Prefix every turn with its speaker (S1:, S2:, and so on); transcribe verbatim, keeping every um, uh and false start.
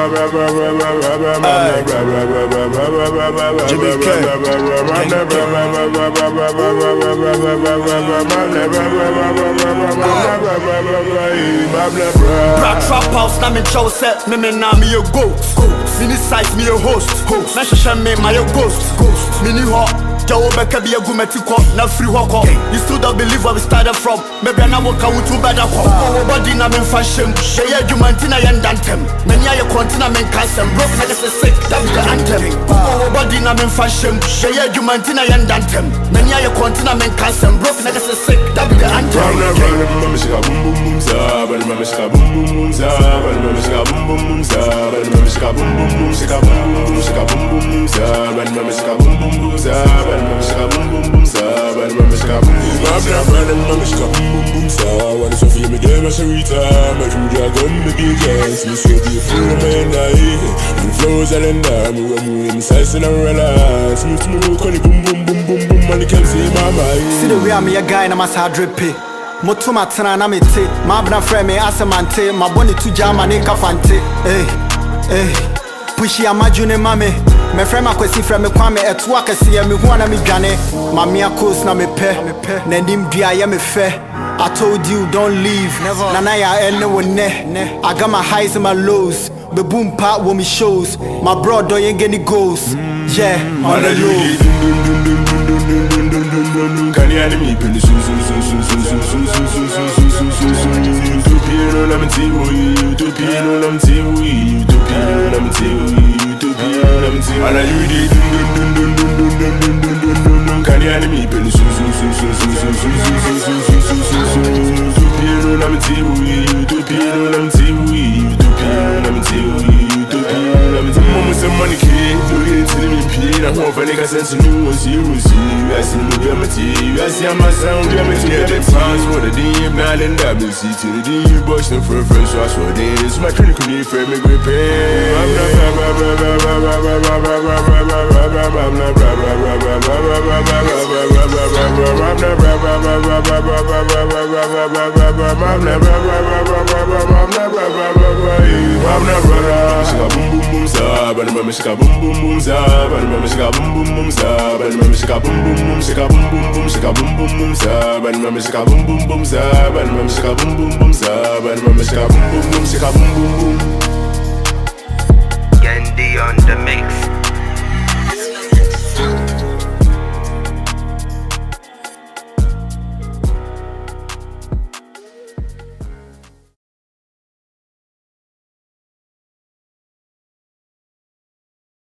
S1: Black trap house, na me chow set, me me na me a ghost. Mini size me a host. Na shisha me my a ghost. Mini hot. Jawo beka be a gumeti kwa na free hoko. You still don't believe where we started from. Maybe I walk out with two better kwa. Body na me fashion. Share you mantina yan dantem. Many are continent men cancel. Broke na just a sick. That be the anthem. Body na me fashion. Share you mantina yan dantem. Many are continent men cancel. Broke na just a sick. That be the anthem.
S2: Mama shika boom boom boom za. Mama shika boom boom boom za. Mama shika boom boom boom za. Mama shika boom boom boom. Shika boom boom. Shika boom boom boom za. Mama shika boom boom boom za. Mama shika boom boom boom sa, mama shika boom boom boom sa. Mama shika boom boom boom sa. Wanna so feel me get my sharita, my true dragon, me big ass. Me swear to you, fool me and I. And flows are in there, me run me in size and I relax. Me to me walk on the boom boom boom boom boom, and you can't see my mind.
S3: See the way I'm a guy, I'm a sad drippy. Motu matana na mete, my bna friend me asamante, my body to jam and kafante. Hey, hey, pushy amajune mame. Me friend makwesi friend me kwame etu akese ye me hu na me dwane mame akos na me pe na ndim dua ye me fe. I told you don't leave na na ya ene wone. I got my highs and my lows, the boom part when me shows my brother ain't getting goals. Yeah, on the low.
S2: Can you hear me? Penny soon soon soon soon soon soon soon soon soon soon soon soon soon. You do piano, let me see you. You do piano, let me see you. You do piano, let me see you. And I you did dun dun dun dun dun dun dun dun dun dun. Can you hear me? Penny soon soon soon soon soon soon soon soon soon soon soon soon soon. You do piano, let me see you. You do piano, let me see you. You do piano, let me see you. You do piano, let me see you. Mama say money kid, do it till me pay. I want for niggas sense to know what you see. I see me be my tea. I see my sound be my tea. The fans for the deep, now and that me see to the deep. Boys no for friends, so I swear this. My critical need for me grip. Mama shika boom boom boom za. Mama shika boom boom boom za. Mama shika boom boom boom. Shika boom boom boom. Shika boom boom boom za. Mama shika boom boom boom za. Mama shika boom boom boom za. Mama shika boom boom boom. Shika boom boom boom.